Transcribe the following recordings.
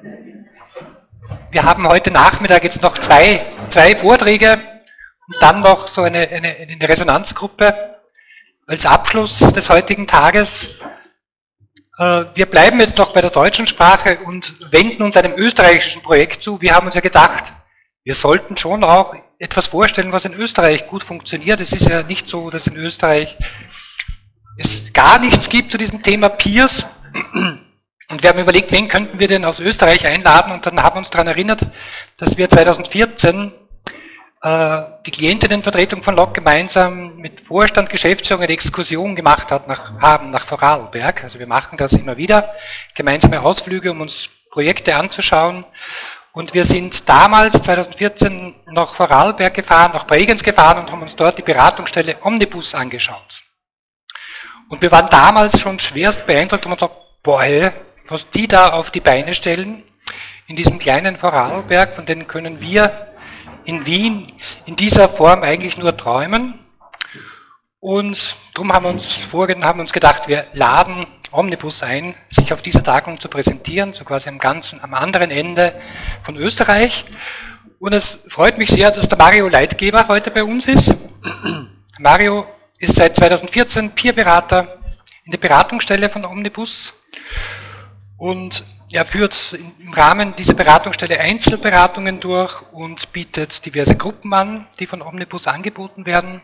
Wir haben heute Nachmittag jetzt noch zwei Vorträge und dann noch so eine Resonanzgruppe als Abschluss des heutigen Tages. Wir bleiben jetzt doch bei der deutschen Sprache und wenden uns einem österreichischen Projekt zu. Wir haben uns ja gedacht, wir sollten schon auch etwas vorstellen, was in Österreich gut funktioniert. Es ist ja nicht so, dass in Österreich es gar nichts gibt zu diesem Thema Peers. Und wir haben überlegt, wen könnten wir denn aus Österreich einladen, und dann haben wir uns daran erinnert, dass wir 2014 die Klientinnenvertretung von LOG gemeinsam mit Vorstand, Geschäftsführung eine Exkursion gemacht haben nach Vorarlberg. Also wir machen das immer wieder, gemeinsame Ausflüge, um uns Projekte anzuschauen. Und wir sind damals, 2014, nach Vorarlberg gefahren, nach Bregenz gefahren und haben uns dort die Beratungsstelle Omnibus angeschaut. Und wir waren damals schon schwerst beeindruckt und haben gesagt, boah, hey, was die da auf die Beine stellen, in diesem kleinen Vorarlberg, von denen können wir in Wien in dieser Form eigentlich nur träumen. Und darum haben wir uns gedacht, wir laden Omnibus ein, sich auf dieser Tagung zu präsentieren, so quasi am anderen Ende von Österreich. Und es freut mich sehr, dass der Mario Leitgeber heute bei uns ist. Mario ist seit 2014 Peerberater in der Beratungsstelle von Omnibus. Und er führt im Rahmen dieser Beratungsstelle Einzelberatungen durch und bietet diverse Gruppen an, die von Omnibus angeboten werden.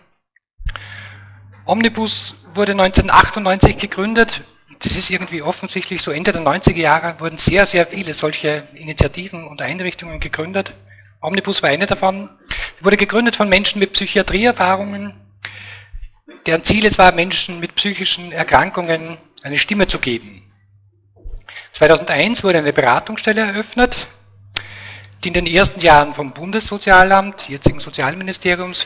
Omnibus wurde 1998 gegründet. Das ist irgendwie offensichtlich so Ende der 90er Jahre, wurden sehr, sehr viele solche Initiativen und Einrichtungen gegründet. Omnibus war eine davon. Die wurde gegründet von Menschen mit Psychiatrieerfahrungen, deren Ziel es war, Menschen mit psychischen Erkrankungen eine Stimme zu geben. 2001 wurde eine Beratungsstelle eröffnet, die in den ersten Jahren vom Bundessozialamt, jetzigen Sozialministeriums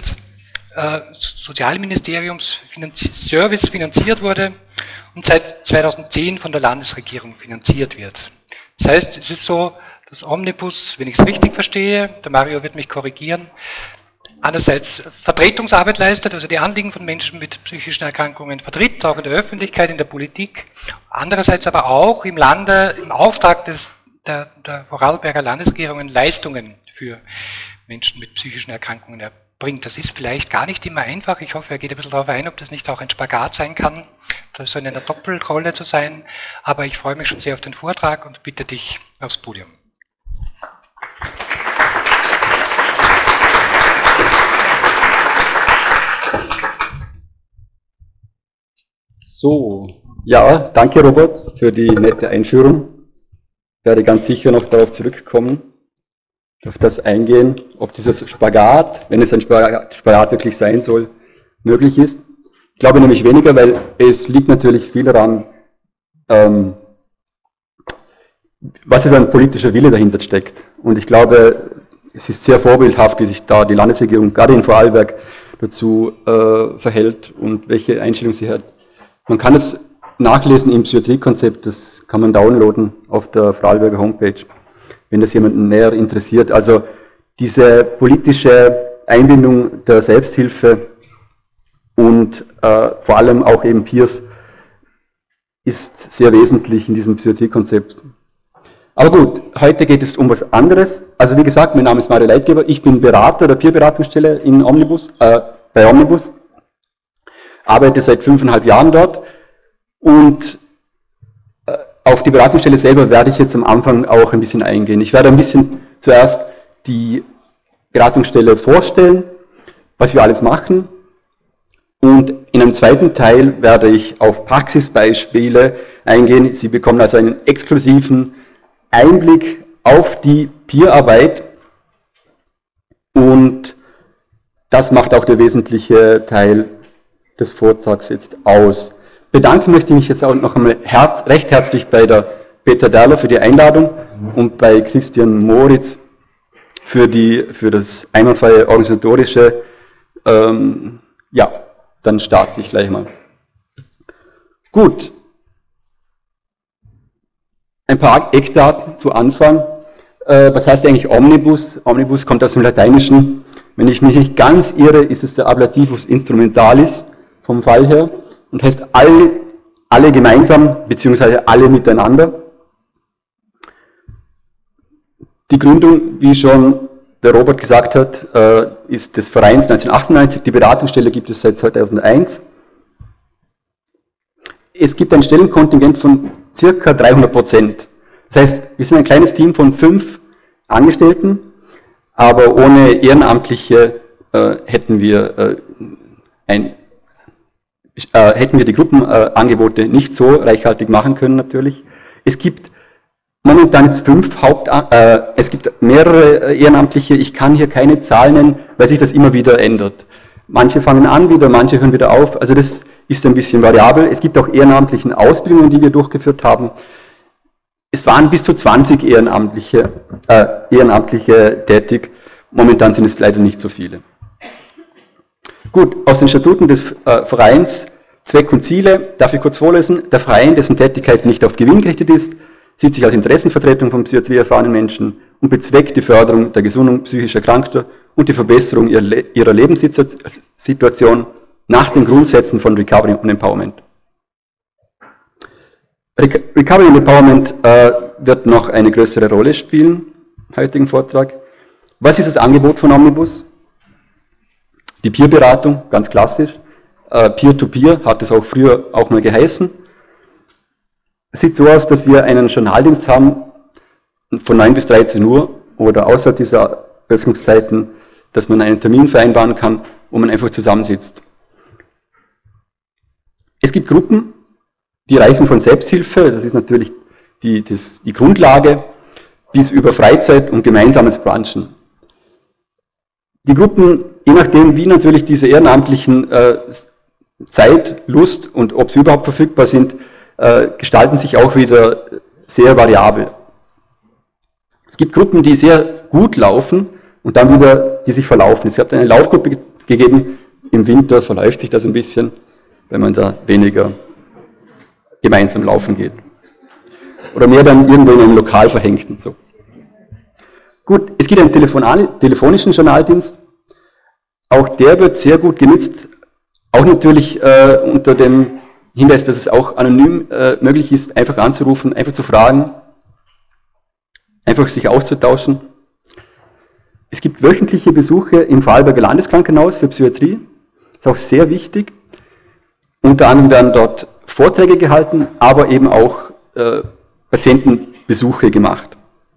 Service finanziert wurde und seit 2010 von der Landesregierung finanziert wird. Das heißt, es ist so, dass Omnibus, wenn ich es richtig verstehe, der Mario wird mich korrigieren, einerseits Vertretungsarbeit leistet, also die Anliegen von Menschen mit psychischen Erkrankungen vertritt, auch in der Öffentlichkeit, in der Politik, andererseits aber auch im Lande, im Auftrag der Vorarlberger Landesregierung Leistungen für Menschen mit psychischen Erkrankungen erbringt. Das ist vielleicht gar nicht immer einfach, ich hoffe, er geht ein bisschen darauf ein, ob das nicht auch ein Spagat sein kann, das so in einer Doppelrolle zu sein, aber ich freue mich schon sehr auf den Vortrag und bitte dich aufs Podium. So, ja, danke Robert für die nette Einführung. Ich werde ganz sicher noch darauf zurückkommen, auf das eingehen, ob dieser Spagat, wenn es ein Spagat wirklich sein soll, möglich ist. Ich glaube nämlich weniger, weil es liegt natürlich viel daran, was für ein politischer Wille dahinter steckt. Und ich glaube, es ist sehr vorbildhaft, wie sich da die Landesregierung, gerade in Vorarlberg, dazu verhält und welche Einstellung sie hat. Man kann es nachlesen im Psychiatriekonzept, das kann man downloaden auf der Vorarlberger Homepage, wenn das jemanden näher interessiert. Also diese politische Einbindung der Selbsthilfe und vor allem auch eben Peers ist sehr wesentlich in diesem Psychiatriekonzept. Aber gut, heute geht es um was anderes. Also wie gesagt, mein Name ist Mario Leitgeber, ich bin Berater der Peer-Beratungsstelle in Omnibus, bei Omnibus. Arbeite seit 5,5 Jahren dort und auf die Beratungsstelle selber werde ich jetzt am Anfang auch ein bisschen eingehen. Ich werde ein bisschen zuerst die Beratungsstelle vorstellen, was wir alles machen, und in einem zweiten Teil werde ich auf Praxisbeispiele eingehen. Sie bekommen also einen exklusiven Einblick auf die Peerarbeit, und das macht auch der wesentliche Teil des Vortrags jetzt aus. Bedanken möchte ich mich jetzt auch noch einmal recht herzlich bei der Petra Derler für die Einladung und bei Christian Moritz für das einwandfreie organisatorische. Ja, dann starte ich gleich mal. Gut. Ein paar Eckdaten zu Anfang. Was heißt eigentlich Omnibus? Omnibus kommt aus dem Lateinischen. Wenn ich mich nicht ganz irre, ist es der Ablativus Instrumentalis vom Fall her und heißt alle gemeinsam, beziehungsweise alle miteinander. Die Gründung, wie schon der Robert gesagt hat, ist des Vereins 1998. Die Beratungsstelle gibt es seit 2001. Es gibt ein Stellenkontingent von circa 300%. Das heißt, wir sind ein kleines Team von 5 Angestellten, aber ohne Ehrenamtliche hätten wir die Gruppenangebote nicht so reichhaltig machen können natürlich. Es gibt momentan jetzt es gibt mehrere Ehrenamtliche, ich kann hier keine Zahlen nennen, weil sich das immer wieder ändert. Manche fangen an wieder, manche hören wieder auf, also das ist ein bisschen variabel. Es gibt auch ehrenamtlichen Ausbildungen, die wir durchgeführt haben. Es waren bis zu 20 Ehrenamtliche tätig, momentan sind es leider nicht so viele. Gut, aus den Statuten des Vereins, Zweck und Ziele, darf ich kurz vorlesen. Der Verein, dessen Tätigkeit nicht auf Gewinn gerichtet ist, sieht sich als Interessenvertretung von psychiatrieerfahrenen Menschen und bezweckt die Förderung der Gesundung psychisch Erkrankter und die Verbesserung ihrer Lebenssituation nach den Grundsätzen von Recovery und Empowerment. Recovery und Empowerment wird noch eine größere Rolle spielen im heutigen Vortrag. Was ist das Angebot von Omnibus? Die Peerberatung, ganz klassisch. Peer-to-Peer hat es auch früher auch mal geheißen. Es sieht so aus, dass wir einen Journaldienst haben von 9 bis 13 Uhr oder außerhalb dieser Öffnungszeiten, dass man einen Termin vereinbaren kann, wo man einfach zusammensitzt. Es gibt Gruppen, die reichen von Selbsthilfe, das ist natürlich die Grundlage, bis über Freizeit und gemeinsames Brunchen. Die Gruppen, je nachdem wie natürlich diese ehrenamtlichen Zeit, Lust und ob sie überhaupt verfügbar sind, gestalten sich auch wieder sehr variabel. Es gibt Gruppen, die sehr gut laufen und dann wieder, die sich verlaufen. Es hat eine Laufgruppe gegeben, im Winter verläuft sich das ein bisschen, wenn man da weniger gemeinsam laufen geht. Oder mehr dann irgendwo in einem Lokal verhängt und so. Gut, es gibt einen telefonischen Journaldienst. Auch der wird sehr gut genutzt, auch natürlich unter dem Hinweis, dass es auch anonym möglich ist, einfach anzurufen, einfach zu fragen, einfach sich auszutauschen. Es gibt wöchentliche Besuche im Vorarlberger Landeskrankenhaus für Psychiatrie. Das ist auch sehr wichtig. Unter anderem werden dort Vorträge gehalten, aber eben auch Patientenbesuche gemacht.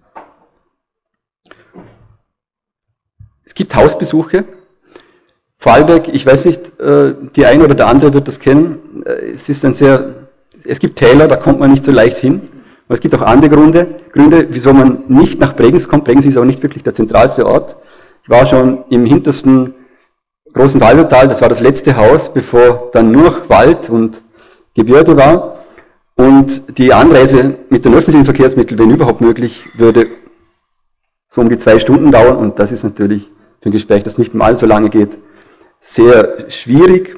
Es gibt Hausbesuche. Vorarlberg, ich weiß nicht, die eine oder der andere wird das kennen. Es gibt Täler, da kommt man nicht so leicht hin. Aber es gibt auch andere Gründe, wieso man nicht nach Bregenz kommt. Bregenz ist auch nicht wirklich der zentralste Ort. Ich war schon im hintersten großen Walsertal, das war das letzte Haus, bevor dann nur noch Wald und Gebirge war. Und die Anreise mit den öffentlichen Verkehrsmitteln, wenn überhaupt möglich, würde so um die 2 Stunden dauern. Und das ist natürlich für ein Gespräch, das nicht mal so lange geht, sehr schwierig.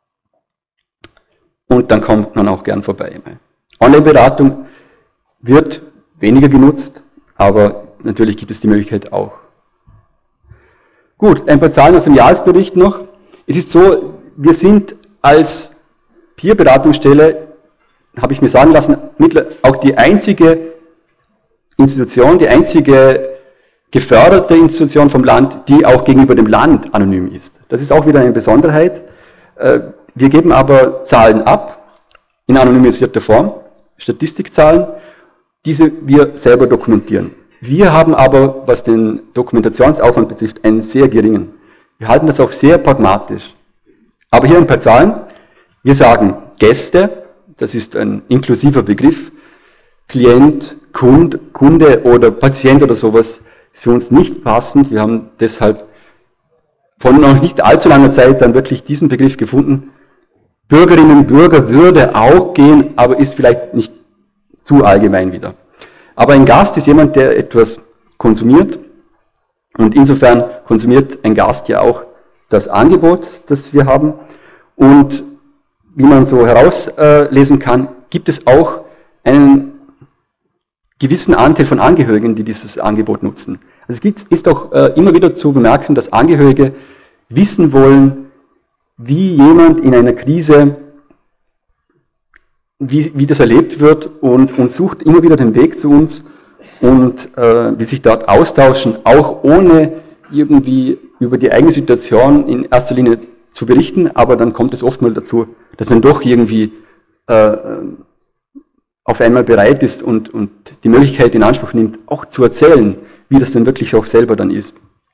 Und dann kommt man auch gern vorbei. Online-Beratung wird weniger genutzt, aber natürlich gibt es die Möglichkeit auch. Gut, ein paar Zahlen aus dem Jahresbericht noch. Es ist so, wir sind als Peer-Beratungsstelle, habe ich mir sagen lassen, auch die einzige Institution, die einzige geförderte Institution vom Land, die auch gegenüber dem Land anonym ist. Das ist auch wieder eine Besonderheit. Wir geben aber Zahlen ab, in anonymisierter Form, Statistikzahlen, diese wir selber dokumentieren. Wir haben aber, was den Dokumentationsaufwand betrifft, einen sehr geringen. Wir halten das auch sehr pragmatisch. Aber hier ein paar Zahlen. Wir sagen Gäste, das ist ein inklusiver Begriff, Klient, Kunde oder Patient oder sowas, ist für uns nicht passend. Wir haben deshalb von noch nicht allzu langer Zeit dann wirklich diesen Begriff gefunden. Bürgerinnen und Bürger würde auch gehen, aber ist vielleicht nicht zu allgemein wieder. Aber ein Gast ist jemand, der etwas konsumiert und insofern konsumiert ein Gast ja auch das Angebot, das wir haben. Und wie man so herauslesen kann, gibt es auch einen gewissen Anteil von Angehörigen, die dieses Angebot nutzen. Also es ist auch immer wieder zu bemerken, dass Angehörige wissen wollen, wie jemand in einer Krise, wie das erlebt wird und sucht immer wieder den Weg zu uns und die sich dort austauschen, auch ohne irgendwie über die eigene Situation in erster Linie zu berichten, aber dann kommt es oft mal dazu, dass man doch irgendwie auf einmal bereit ist und die Möglichkeit in Anspruch nimmt, auch zu erzählen, wie das denn wirklich auch selber dann ist.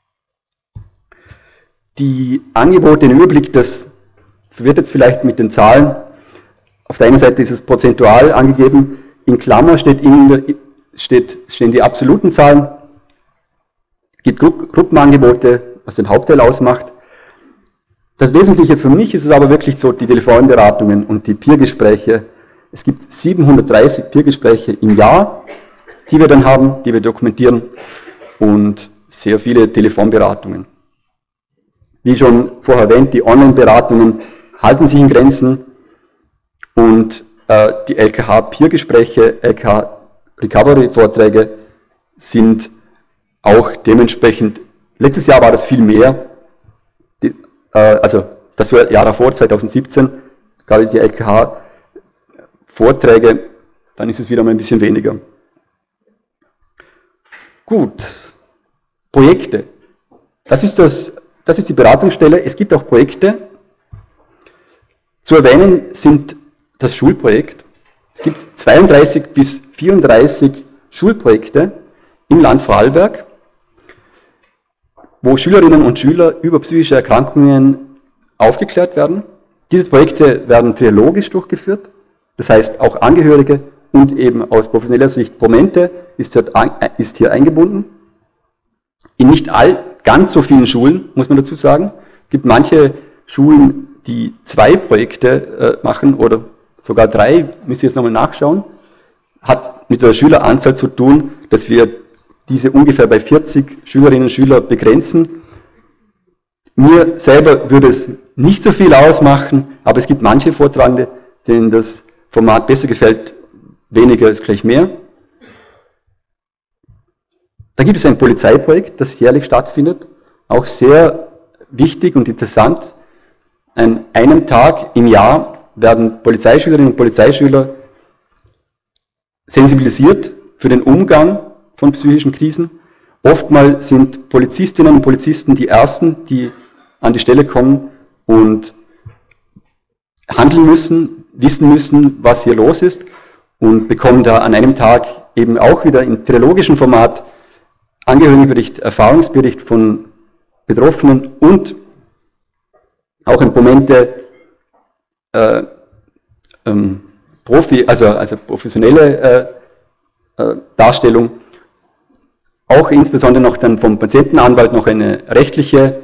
Die Angebote, den Überblick, das wird jetzt vielleicht mit den Zahlen. Auf der einen Seite ist es prozentual angegeben, in Klammer stehen die absoluten Zahlen, es gibt Gruppenangebote, was den Hauptteil ausmacht. Das Wesentliche für mich ist es aber wirklich so, die Telefonberatungen und die Peergespräche. Es gibt 730 Peergespräche im Jahr, die wir dann haben, die wir dokumentieren, und sehr viele Telefonberatungen. Wie schon vorher erwähnt, die Online-Beratungen halten sich in Grenzen, und die LKH-Peergespräche, LKH-Recovery-Vorträge sind auch dementsprechend, letztes Jahr war das viel mehr, also das war Jahr davor, 2017, gerade die LKH-Vorträge, dann ist es wieder mal ein bisschen weniger. Gut, Projekte. Das ist die Beratungsstelle. Es gibt auch Projekte. Zu erwähnen sind das Schulprojekt. Es gibt 32 bis 34 Schulprojekte im Land Vorarlberg, wo Schülerinnen und Schüler über psychische Erkrankungen aufgeklärt werden. Diese Projekte werden triologisch durchgeführt, das heißt auch Angehörige und eben aus professioneller Sicht Promente ist hier eingebunden. In nicht ganz so vielen Schulen, muss man dazu sagen. Es gibt manche Schulen, die 2 Projekte machen oder sogar 3, müsst ihr jetzt nochmal nachschauen. Hat mit der Schüleranzahl zu tun, dass wir diese ungefähr bei 40 Schülerinnen und Schülern begrenzen. Mir selber würde es nicht so viel ausmachen, aber es gibt manche Vortragende, denen das Format besser gefällt. Weniger ist gleich mehr. Da gibt es ein Polizeiprojekt, das jährlich stattfindet, auch sehr wichtig und interessant. An einem Tag im Jahr werden Polizeischülerinnen und Polizeischüler sensibilisiert für den Umgang von psychischen Krisen. Oftmals sind Polizistinnen und Polizisten die Ersten, die an die Stelle kommen und handeln müssen, wissen müssen, was hier los ist, und bekommen da an einem Tag eben auch wieder im trilogischen Format Angehörigenbericht, Erfahrungsbericht von Betroffenen und auch in Momente professionelle Darstellung, auch insbesondere noch dann vom Patientenanwalt noch eine rechtliche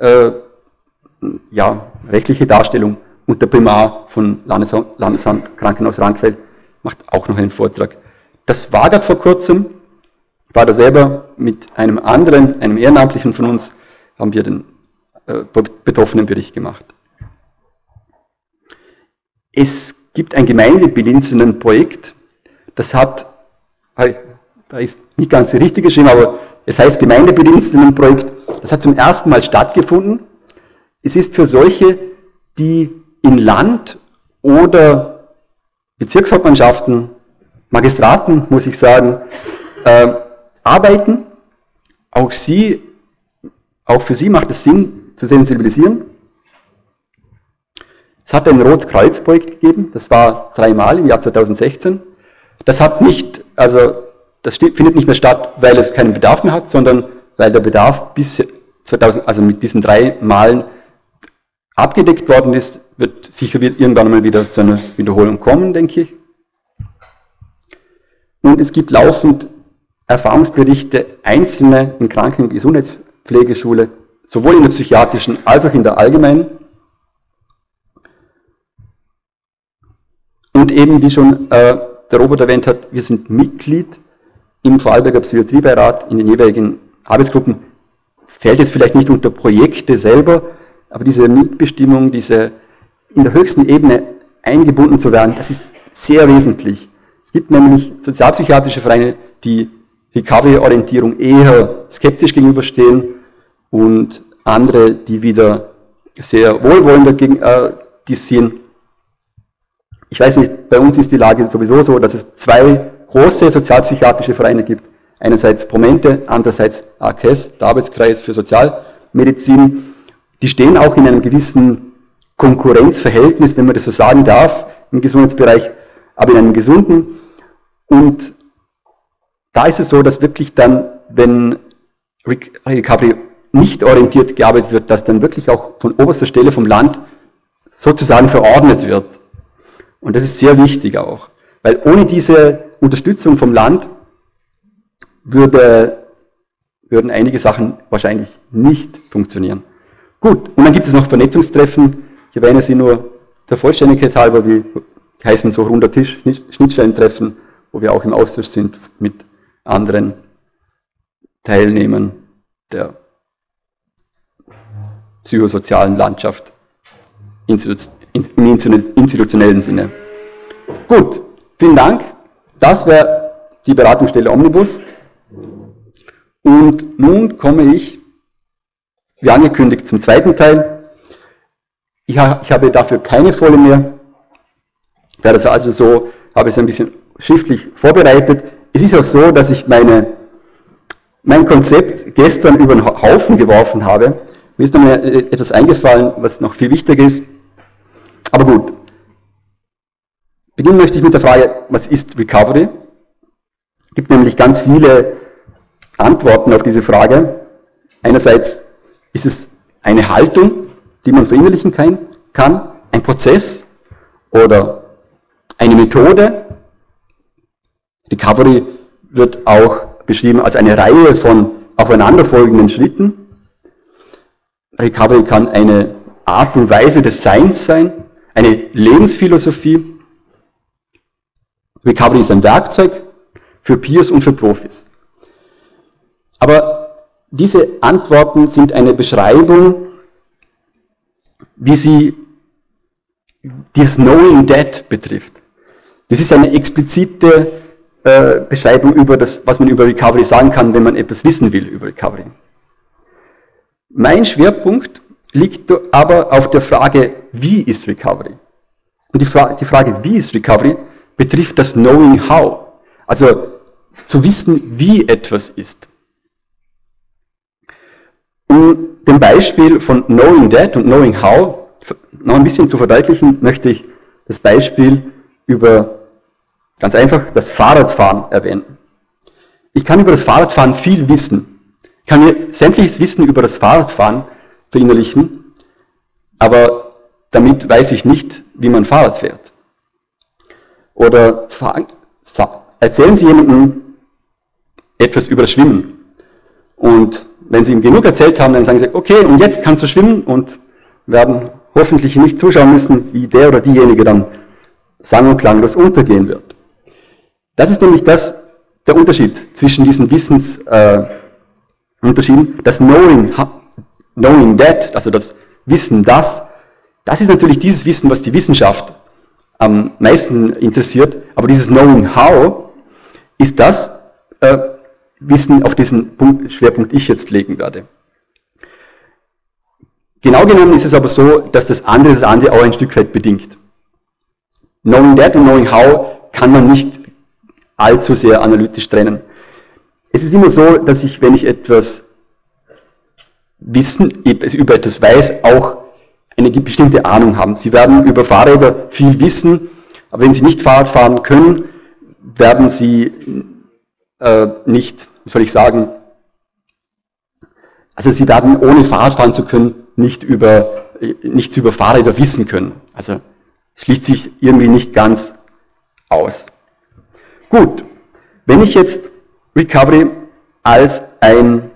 Darstellung, und der Primar von Landeskrankenhaus Rankfeld macht auch noch einen Vortrag. Das war gerade vor kurzem, war da selber mit einem Ehrenamtlichen von uns, haben wir den Betroffenenbericht gemacht. Es gibt ein Gemeindebedienstenenprojekt, das hat, da ist nicht ganz richtig geschrieben, aber es heißt Gemeindebedienstenenprojekt, das hat zum ersten Mal stattgefunden. Es ist für solche, die in Land- oder Bezirkshauptmannschaften, Magistraten, muss ich sagen, arbeiten. Auch für sie macht es Sinn, zu sensibilisieren. Es hat ein Rotkreuz-Projekt gegeben, das war 3-mal im Jahr 2016. Das findet nicht mehr statt, weil es keinen Bedarf mehr hat, sondern weil der Bedarf bis 2000, also mit diesen 3 Malen abgedeckt worden ist, wird sicher irgendwann mal wieder zu einer Wiederholung kommen, denke ich. Und es gibt laufend Erfahrungsberichte einzelne in Kranken- und Gesundheitspflegeschule, sowohl in der psychiatrischen als auch in der allgemeinen. Und eben, wie schon der Robert erwähnt hat, wir sind Mitglied im Vorarlberger Psychiatriebeirat in den jeweiligen Arbeitsgruppen. Fällt jetzt vielleicht nicht unter Projekte selber, aber diese Mitbestimmung, diese in der höchsten Ebene eingebunden zu werden, das ist sehr wesentlich. Es gibt nämlich sozialpsychiatrische Vereine, die Recovery-Orientierung eher skeptisch gegenüberstehen und andere, die wieder sehr wohlwollend dagegen sehen. Ich weiß nicht, bei uns ist die Lage sowieso so, dass es 2 große sozialpsychiatrische Vereine gibt. einerseits Promente, andererseits AKS, der Arbeitskreis für Sozialmedizin, die stehen auch in einem gewissen Konkurrenzverhältnis, wenn man das so sagen darf, im Gesundheitsbereich, aber in einem gesunden. Und da ist es so, dass wirklich dann, wenn Recovery nicht orientiert gearbeitet wird, dass dann wirklich auch von oberster Stelle vom Land sozusagen verordnet wird. Und das ist sehr wichtig auch, weil ohne diese Unterstützung vom Land würden einige Sachen wahrscheinlich nicht funktionieren. Gut, und dann gibt es noch Vernetzungstreffen. Ich erwähne sie nur der Vollständigkeit halber, die heißen so runder Tisch, Schnittstellentreffen, wo wir auch im Austausch sind mit anderen Teilnehmern der psychosozialen Landschaft im institutionellen Sinne. Gut, vielen Dank. Das wäre die Beratungsstelle Omnibus. Und nun komme ich, wie angekündigt, zum zweiten Teil. Ich habe dafür keine Folie mehr. Ich werde also so, habe es ein bisschen schriftlich vorbereitet. Es ist auch so, dass ich mein Konzept gestern über den Haufen geworfen habe. Mir ist noch mal etwas eingefallen, was noch viel wichtiger ist. Aber gut. Beginnen möchte ich mit der Frage, was ist Recovery? Es gibt nämlich ganz viele Antworten auf diese Frage. Einerseits ist es eine Haltung, die man verinnerlichen kann, ein Prozess oder eine Methode. Recovery wird auch beschrieben als eine Reihe von aufeinanderfolgenden Schritten. Recovery kann eine Art und Weise des Seins sein, eine Lebensphilosophie. Recovery ist ein Werkzeug für Peers und für Profis. Aber diese Antworten sind eine Beschreibung, wie sie dieses Knowing That betrifft. Das ist eine explizite Beschreibung über das, was man über Recovery sagen kann, wenn man etwas wissen will über Recovery. Mein Schwerpunkt liegt aber auf der Frage, wie ist Recovery? Und die Frage, wie ist Recovery, betrifft das Knowing How. Also zu wissen, wie etwas ist. Um dem Beispiel von Knowing That und Knowing How noch ein bisschen zu verdeutlichen, möchte ich das Beispiel über ganz einfach das Fahrradfahren erwähnen. Ich kann über das Fahrradfahren viel wissen. Ich kann mir sämtliches Wissen über das Fahrradfahren verinnerlichen, aber damit weiß ich nicht, wie man Fahrrad fährt. Oder erzählen Sie jemandem etwas über das Schwimmen. Und wenn Sie ihm genug erzählt haben, dann sagen Sie, okay, und jetzt kannst du schwimmen, und werden hoffentlich nicht zuschauen müssen, wie der oder diejenige dann sang- und klanglos untergehen wird. Das ist nämlich der Unterschied zwischen diesen Wissensunterschieden. Das Knowing That, also das Wissen das ist natürlich dieses Wissen, was die Wissenschaft am meisten interessiert, aber dieses Knowing How ist das Wissen, auf diesen Schwerpunkt ich jetzt legen werde. Genau genommen ist es aber so, dass das andere auch ein Stück weit bedingt. Knowing That und Knowing How kann man nicht allzu sehr analytisch trennen. Es ist immer so, dass ich, wenn ich etwas über etwas weiß, auch eine bestimmte Ahnung haben. Sie werden über Fahrräder viel wissen, aber wenn Sie nicht Fahrrad fahren können, werden Sie nicht, wie soll ich sagen, also Sie werden, ohne Fahrrad fahren zu können, nichts über Fahrräder wissen können. Also es schließt sich irgendwie nicht ganz aus. Gut, wenn ich jetzt Recovery als ein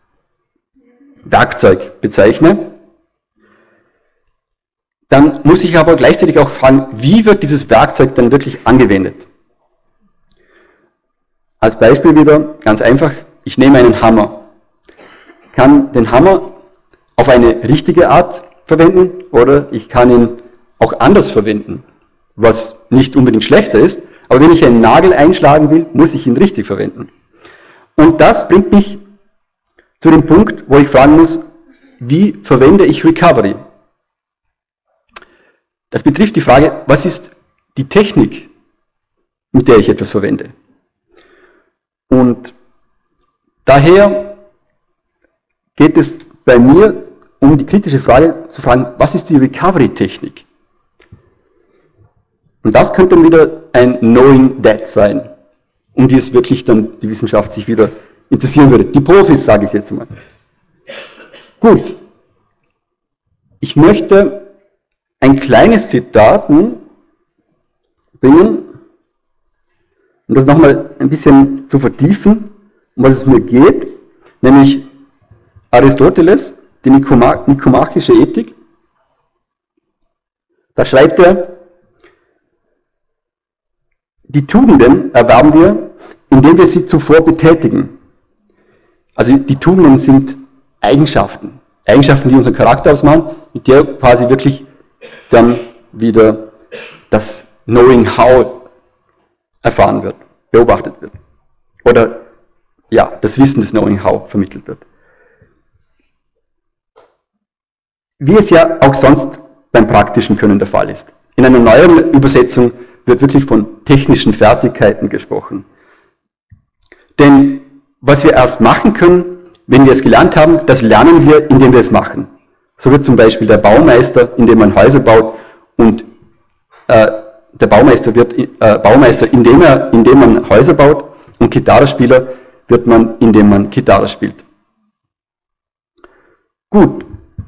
Werkzeug bezeichne, dann muss ich aber gleichzeitig auch fragen, wie wird dieses Werkzeug dann wirklich angewendet? Als Beispiel wieder, ganz einfach, ich nehme einen Hammer. Ich kann den Hammer auf eine richtige Art verwenden oder ich kann ihn auch anders verwenden, was nicht unbedingt schlechter ist, aber wenn ich einen Nagel einschlagen will, muss ich ihn richtig verwenden. Und das bringt mich zu dem Punkt, wo ich fragen muss, wie verwende ich Recovery? Das betrifft die Frage, was ist die Technik, mit der ich etwas verwende? Und Daher geht es bei mir um die kritische Frage zu fragen, was ist die Recovery-Technik? Und das könnte dann wieder ein Knowing That sein, um die es wirklich dann die Wissenschaft sich wieder interessieren würde. Die Profis, sage ich jetzt mal. Gut. Ich möchte ein kleines Zitat bringen, um das nochmal ein bisschen zu vertiefen, um was es mir geht, nämlich Aristoteles, die nikomachische Ethik. Da schreibt er, die Tugenden erwerben wir, indem wir sie zuvor betätigen. Also die Tugenden sind Eigenschaften, die unseren Charakter ausmachen, mit der quasi wirklich dann wieder das Knowing How erfahren wird, beobachtet wird. Oder ja, das Wissen des Knowing How vermittelt wird. Wie es ja auch sonst beim praktischen Können der Fall ist. In einer neueren Übersetzung wird wirklich von technischen Fertigkeiten gesprochen. Denn was wir erst machen können, wenn wir es gelernt haben, das lernen wir, indem wir es machen. So wird zum Beispiel der Baumeister, indem man Häuser baut, und der Baumeister wird Baumeister, indem man Häuser baut, und Gitarrespieler wird man, indem man Gitarre spielt. Gut.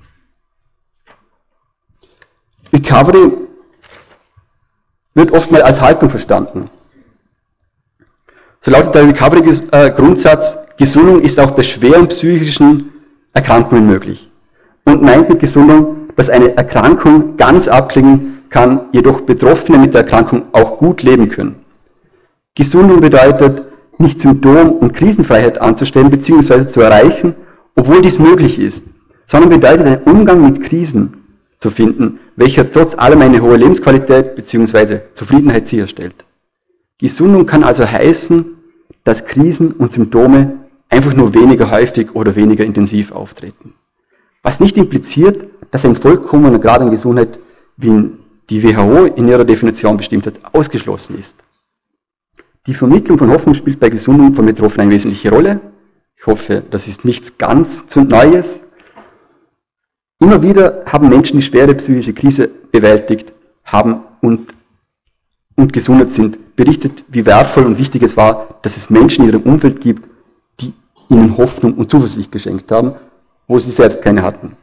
Recovery wird oftmals als Haltung verstanden. So lautet der Recovery-Grundsatz, Gesundung ist auch bei schweren psychischen Erkrankungen möglich. Und meint mit Gesundung, dass eine Erkrankung ganz abklingen kann, jedoch Betroffene mit der Erkrankung auch gut leben können. Gesundung bedeutet, nicht Symptom- und Krisenfreiheit anzustellen bzw. zu erreichen, obwohl dies möglich ist, sondern bedeutet, einen Umgang mit Krisen zu finden, welcher trotz allem eine hohe Lebensqualität bzw. Zufriedenheit sicherstellt. Gesundung kann also heißen, dass Krisen und Symptome einfach nur weniger häufig oder weniger intensiv auftreten. Was nicht impliziert, dass ein vollkommener Grad an Gesundheit, wie die WHO in ihrer Definition bestimmt hat, ausgeschlossen ist. Die Vermittlung von Hoffnung spielt bei Gesundung von Betroffenen eine wesentliche Rolle. Ich hoffe, das ist nichts ganz Neues. Immer wieder haben Menschen die schwere psychische Krise bewältigt haben und gesundet sind, berichtet, wie wertvoll und wichtig es war, dass es Menschen in ihrem Umfeld gibt, die ihnen Hoffnung und Zuversicht geschenkt haben, wo sie selbst keine hatten.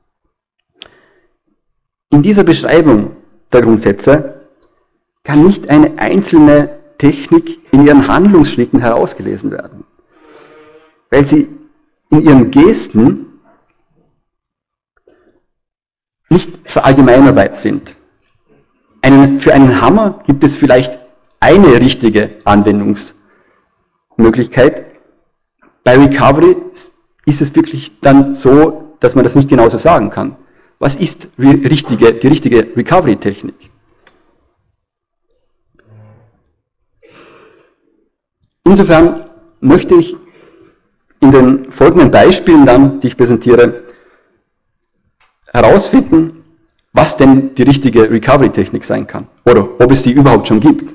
In dieser Beschreibung der Grundsätze kann nicht eine einzelne Technik in ihren Handlungsschritten herausgelesen werden, weil sie in ihren Gesten nicht verallgemeinerbar sind. Für einen Hammer gibt es vielleicht eine richtige Anwendungsmöglichkeit. Bei Recovery ist es wirklich dann so, dass man das nicht genauso sagen kann. Was ist die richtige Recovery-Technik? Insofern möchte ich in den folgenden Beispielen dann, die ich präsentiere, herausfinden, was denn die richtige Recovery-Technik sein kann oder ob es sie überhaupt schon gibt.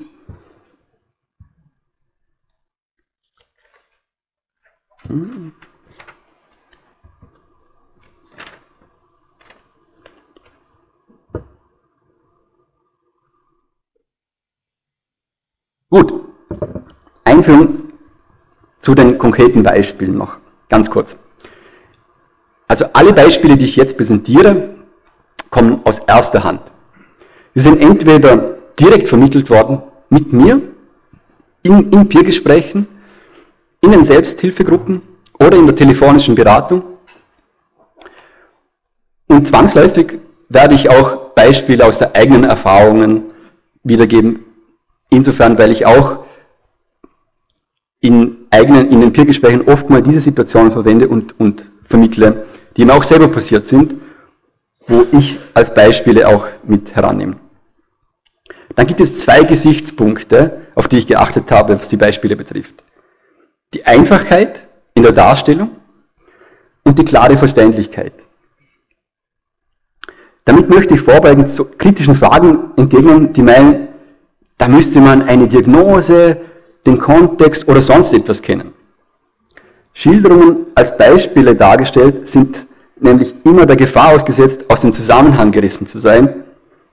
Gut, Einführung zu den konkreten Beispielen noch, ganz kurz. Also alle Beispiele, die ich jetzt präsentiere, kommen aus erster Hand. Sie sind entweder direkt vermittelt worden mit mir, in Peergesprächen, in den Selbsthilfegruppen oder in der telefonischen Beratung. Und zwangsläufig werde ich auch Beispiele aus der eigenen Erfahrungen wiedergeben, insofern, weil ich auch in den Peergesprächen oft mal diese Situationen verwende und vermittle, die mir auch selber passiert sind, wo ich als Beispiele auch mit herannehme. Dann gibt es zwei Gesichtspunkte, auf die ich geachtet habe, was die Beispiele betrifft. Die Einfachheit in der Darstellung und die klare Verständlichkeit. Damit möchte ich vorbeugend zu kritischen Fragen entgegnen, die meinen, da müsste man eine Diagnose, den Kontext oder sonst etwas kennen. Schilderungen als Beispiele dargestellt sind nämlich immer der Gefahr ausgesetzt, aus dem Zusammenhang gerissen zu sein.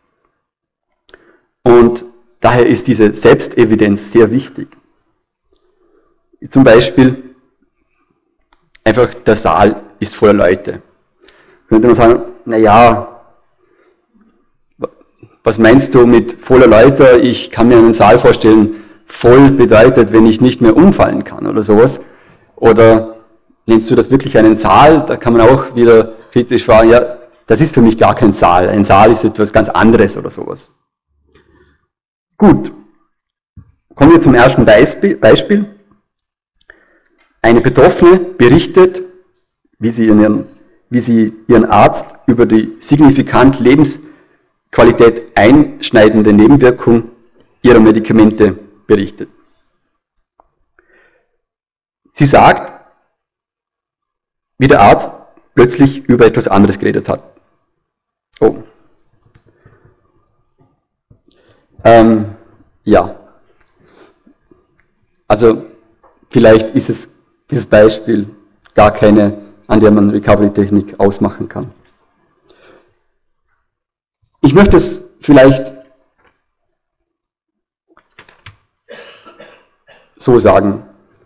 Und daher ist diese Selbstevidenz sehr wichtig. Zum Beispiel einfach der Saal ist voller Leute. Könnte man sagen, naja, was meinst du mit voller Leute? Ich kann mir einen Saal vorstellen, voll bedeutet, wenn ich nicht mehr umfallen kann oder sowas. Oder nennst du das wirklich einen Saal? Da kann man auch wieder kritisch fragen, ja, das ist für mich gar kein Saal. Ein Saal ist etwas ganz anderes oder sowas. Gut, kommen wir zum ersten Beispiel. Eine Betroffene berichtet, wie sie ihren Arzt über die signifikant Lebensqualität einschneidende Nebenwirkung ihrer Medikamente berichtet. Sie sagt, wie der Arzt plötzlich über etwas anderes geredet hat. Oh. Ja. Also vielleicht ist es dieses Beispiel gar keine, an der man Recovery-Technik ausmachen kann. Ich möchte es vielleicht so sagen.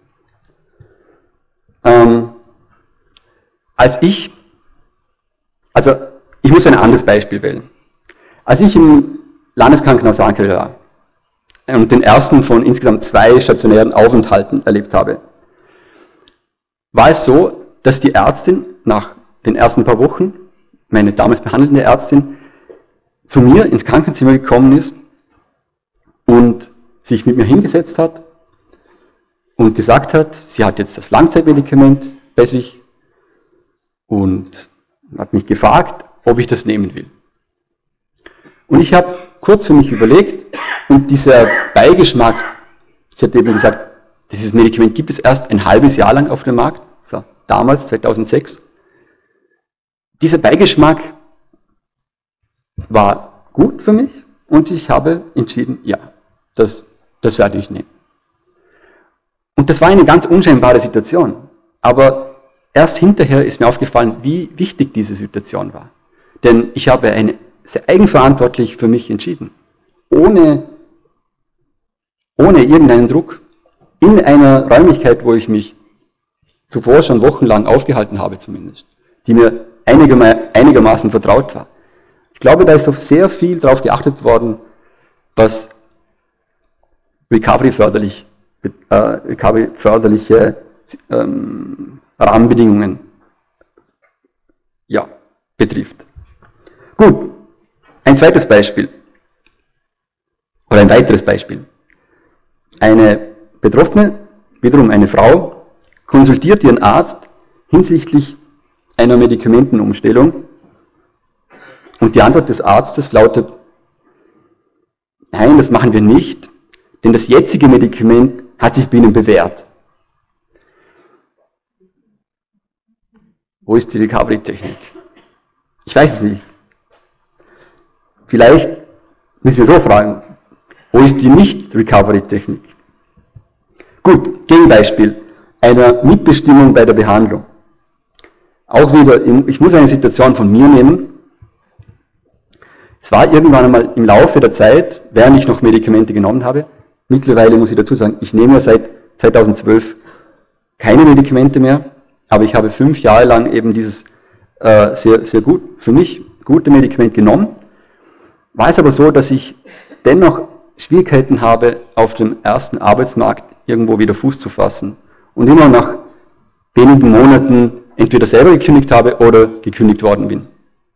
Ich muss ein anderes Beispiel wählen. Als ich im Landeskrankenhaus Ankara war und den ersten von insgesamt 2 stationären Aufenthalten erlebt habe, war es so, dass die Ärztin nach den ersten paar Wochen, meine damals behandelnde Ärztin, zu mir ins Krankenzimmer gekommen ist und sich mit mir hingesetzt hat und gesagt hat, sie hat jetzt das Langzeitmedikament bei sich und hat mich gefragt, ob ich das nehmen will. Und ich habe kurz für mich überlegt und dieser Beigeschmack, sie hat eben gesagt, dieses Medikament gibt es erst ein halbes Jahr lang auf dem Markt, so, damals, 2006. Dieser Beigeschmack war gut für mich und ich habe entschieden, ja, das werde ich nehmen. Und das war eine ganz unscheinbare Situation, aber erst hinterher ist mir aufgefallen, wie wichtig diese Situation war. Denn ich habe sehr eigenverantwortlich für mich entschieden, ohne irgendeinen Druck, in einer Räumlichkeit, wo ich mich zuvor schon wochenlang aufgehalten habe zumindest, die mir einigermaßen vertraut war. Ich glaube, da ist auf sehr viel darauf geachtet worden, was recovery-förderliche Rahmenbedingungen betrifft. Gut, ein zweites Beispiel, oder ein weiteres Beispiel. Eine Betroffene, wiederum eine Frau, konsultiert ihren Arzt hinsichtlich einer Medikamentenumstellung und die Antwort des Arztes lautet, nein, das machen wir nicht, denn das jetzige Medikament hat sich bei Ihnen bewährt. Wo ist die Recovery-Technik? Ich weiß es nicht. Vielleicht müssen wir so fragen, wo ist die Nicht-Recovery-Technik? Gut, Gegenbeispiel einer Mitbestimmung bei der Behandlung. Auch wieder, ich muss eine Situation von mir nehmen. Es war irgendwann einmal im Laufe der Zeit, während ich noch Medikamente genommen habe, mittlerweile muss ich dazu sagen, ich nehme ja seit 2012 keine Medikamente mehr, aber ich habe 5 Jahre lang eben dieses sehr gut, für mich gute Medikament genommen. War es aber so, dass ich dennoch Schwierigkeiten habe, auf dem ersten Arbeitsmarkt irgendwo wieder Fuß zu fassen und immer nach wenigen Monaten entweder selber gekündigt habe oder gekündigt worden bin.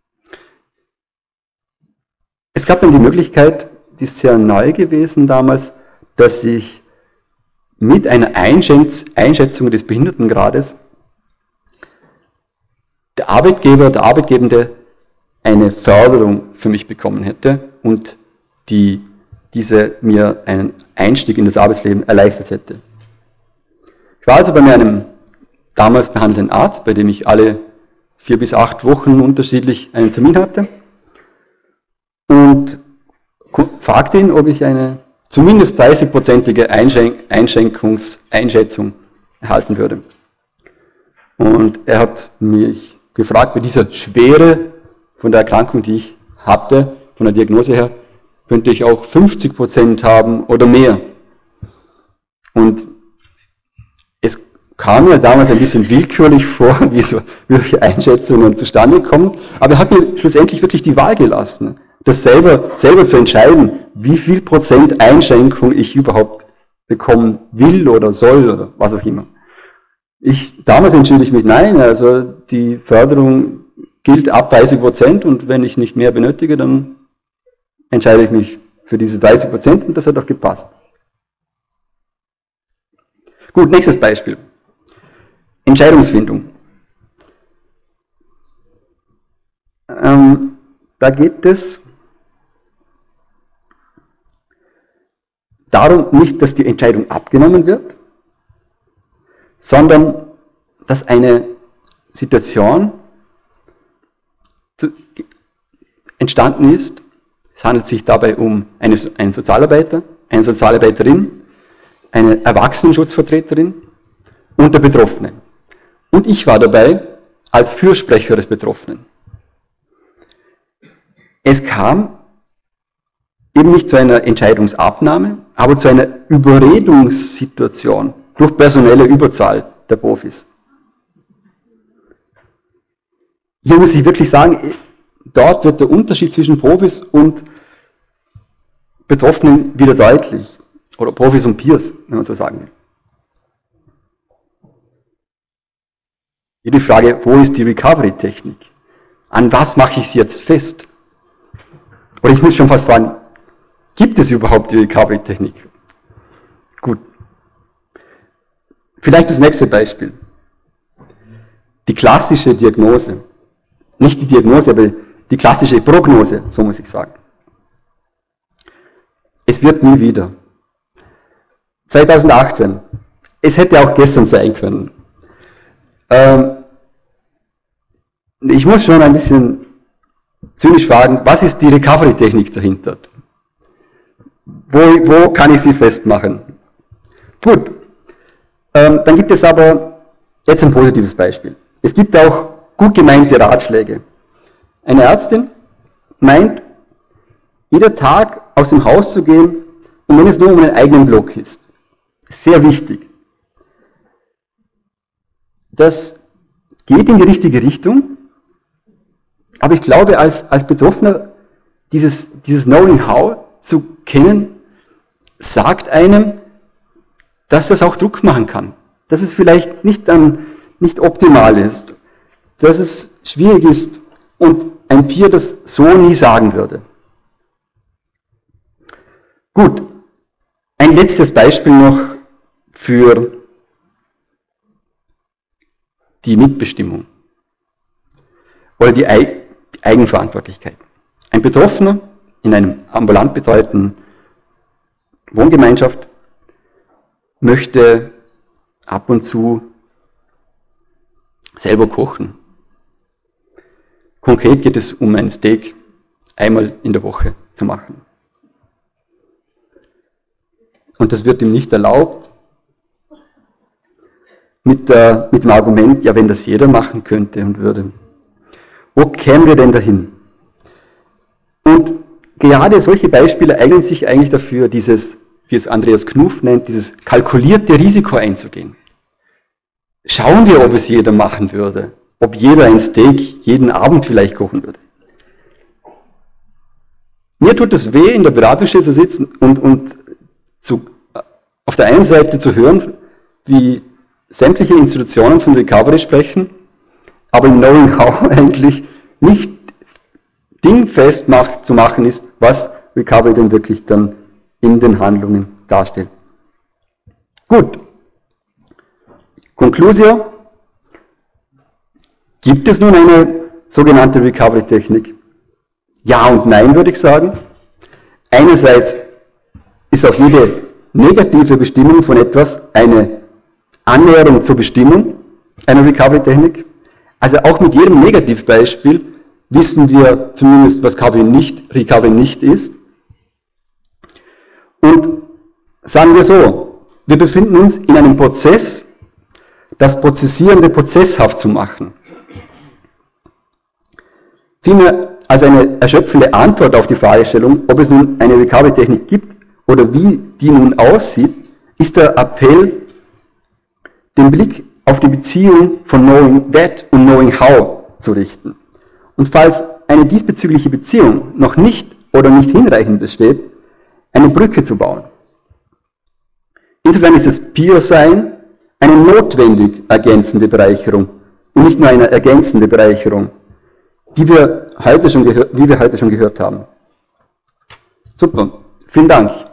Es gab dann die Möglichkeit, die ist sehr neu gewesen damals, dass ich mit einer Einschätzung des Behindertengrades der Arbeitgeber, der Arbeitgebende eine Förderung für mich bekommen hätte und diese mir einen Einstieg in das Arbeitsleben erleichtert hätte. Ich war also bei meinem damals behandelnden Arzt, bei dem ich alle 4 bis 8 Wochen unterschiedlich einen Termin hatte und fragte ihn, ob ich eine zumindest 30-prozentige Einschätzung erhalten würde. Und er hat mich gefragt, bei dieser Schwere von der Erkrankung, die ich hatte, von der Diagnose her, könnte ich auch 50% haben oder mehr. Und es kam mir damals ein bisschen willkürlich vor, wie solche Einschätzungen zustande kommen, aber er hat mir schlussendlich wirklich die Wahl gelassen, das selber zu entscheiden, wie viel Prozent Einschränkung ich überhaupt bekommen will oder soll oder was auch immer. Damals entschied ich mich, nein, also die Förderung gilt ab 30% und wenn ich nicht mehr benötige, dann entscheide ich mich für diese 30% und das hat auch gepasst. Gut, nächstes Beispiel. Entscheidungsfindung. Da geht es darum nicht, dass die Entscheidung abgenommen wird, sondern dass eine Situation entstanden ist. Es handelt sich dabei um einen Sozialarbeiter, eine Sozialarbeiterin, eine Erwachsenenschutzvertreterin und der Betroffene. Und ich war dabei als Fürsprecher des Betroffenen. Es kam eben nicht zu einer Entscheidungsabnahme, aber zu einer Überredungssituation durch personelle Überzahl der Profis. Hier muss ich wirklich sagen, dort wird der Unterschied zwischen Profis und Betroffenen wieder deutlich. Oder Profis und Peers, wenn man so sagen will. Hier die Frage, wo ist die Recovery-Technik? An was mache ich sie jetzt fest? Oder ich muss schon fast fragen, gibt es überhaupt die Recovery-Technik? Gut. Vielleicht das nächste Beispiel. Die klassische Diagnose. Nicht die Diagnose, aber die klassische Prognose, so muss ich sagen. Es wird nie wieder. 2018. Es hätte auch gestern sein können. Ich muss schon ein bisschen zynisch fragen, was ist die Recovery-Technik dahinter? Wo kann ich sie festmachen? Gut, dann gibt es aber jetzt ein positives Beispiel. Es gibt auch gut gemeinte Ratschläge. Eine Ärztin meint, jeder Tag aus dem Haus zu gehen, und wenn es nur um einen eigenen Block ist. Sehr wichtig. Das geht in die richtige Richtung, aber ich glaube, als Betroffener, dieses Knowing-how zu kennen, sagt einem, dass das auch Druck machen kann. Dass es vielleicht nicht optimal ist. Dass es schwierig ist und ein Peer das so nie sagen würde. Gut, ein letztes Beispiel noch für die Mitbestimmung oder die Eigenverantwortlichkeit. Ein Betroffener in einem ambulant betreuten Wohngemeinschaft möchte ab und zu selber kochen. Konkret geht es um ein Steak einmal in der Woche zu machen. Und das wird ihm nicht erlaubt, mit dem Argument, ja, wenn das jeder machen könnte und würde. Wo kämen wir denn dahin? Und gerade solche Beispiele eignen sich eigentlich dafür, dieses, wie es Andreas Knuff nennt, dieses kalkulierte Risiko einzugehen. Schauen wir, ob es jeder machen würde, ob jeder ein Steak jeden Abend vielleicht kochen würde. Mir tut es weh, in der Beratungsstelle zu sitzen und auf der einen Seite zu hören, wie sämtliche Institutionen von Recovery sprechen, aber im Knowing-how eigentlich nicht dingfest zu machen ist, was Recovery denn wirklich dann in den Handlungen darstellt. Gut. Conclusio. Gibt es nun eine sogenannte Recovery-Technik? Ja und nein, würde ich sagen. Einerseits ist auch jede negative Bestimmung von etwas eine Annäherung zur Bestimmung einer Recovery-Technik. Also auch mit jedem Negativbeispiel wissen wir zumindest, was Recovery nicht ist. Und sagen wir so, wir befinden uns in einem Prozess, das Prozessierende prozesshaft zu machen. Vielmehr also eine erschöpfende Antwort auf die Fragestellung, ob es nun eine Recovery-Technik gibt oder wie die nun aussieht, ist der Appell, den Blick auf die Beziehung von Knowing That und Knowing How zu richten. Und falls eine diesbezügliche Beziehung noch nicht oder nicht hinreichend besteht, eine Brücke zu bauen. Insofern ist das Peer-Sein eine notwendig ergänzende Bereicherung und nicht nur eine ergänzende Bereicherung, wie wir heute schon gehört haben. Super, vielen Dank.